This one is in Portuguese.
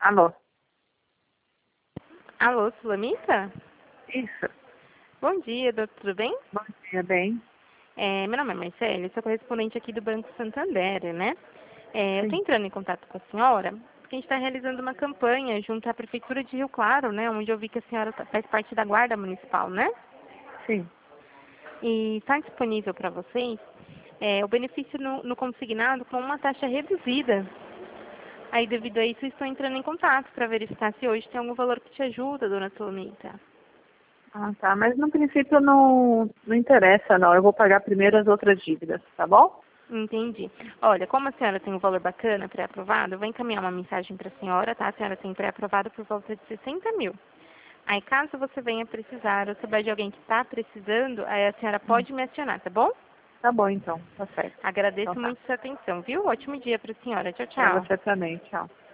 Alô? Alô, Sulamita? Isso. Bom dia, doutor, tudo bem? Bom dia, bem? Meu nome é Marcele, sou correspondente aqui do Banco Santander, né? Eu estou Sim, entrando em contato com a senhora porque a gente está realizando uma campanha junto à Prefeitura de Rio Claro, né? Onde eu vi que a senhora faz parte da Guarda Municipal, né? sim. E está disponível para vocês o benefício no consignado com uma taxa reduzida. Aí, devido a isso, estou entrando em contato para verificar se hoje tem algum valor que te ajuda, dona Sulamita. Ah, tá. Mas no princípio não interessa, não. Eu vou pagar primeiro as outras dívidas, tá bom? Entendi. Olha, como a senhora tem um valor bacana pré-aprovado, eu vou encaminhar uma mensagem para a senhora, tá? A senhora tem pré-aprovado por volta de 60 mil. Aí, caso você venha precisar ou souber de alguém que está precisando, aí a senhora Hum. pode me acionar, tá bom? Tá bom, então. Tá certo. Então Agradeço tá. muito sua atenção, viu? Ótimo dia para a senhora. Tchau, Pra tchau. você também. Tchau.